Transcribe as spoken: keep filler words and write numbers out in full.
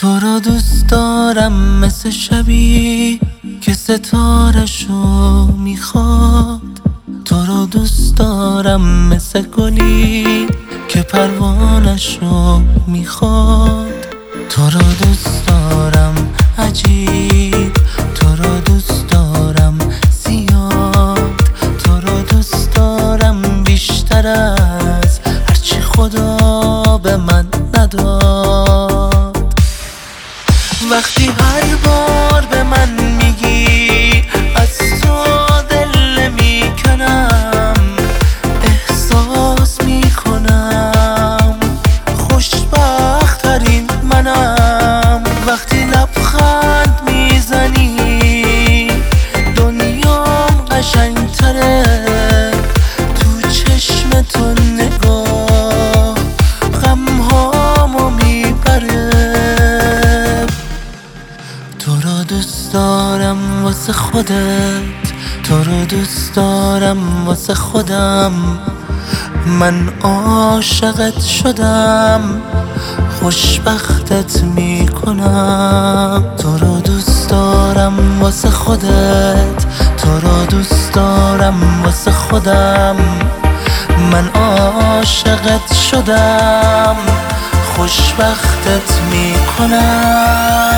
تو رو دوست دارم مثل شبی که ستارشو میخواد. تو رو دوست دارم مثل گلی که پروانشو میخواد. تو رو دوست دارم عجیب، تو رو دوست دارم زیاد، تو رو دوست دارم بیشتر از هرچی خدا به من نداد. وقتی هر بار به من میگی از تو دل میکنم، احساس میکنم خوشبخت ترین منم. وقتی لبخند میزنی دنیام قشنگ تره، تو چشم تو نگاه غم هامو میبره. تو رو دوست دارم واسه خودت، تو رو دوست دارم واسه خودم. من عاشقت شدم، خوشبختت میکنم. تو رو دوست دارم واسه خودت، تو رو دوست دارم واسه خودم. من عاشقت شدم، خوشبختت میکنم.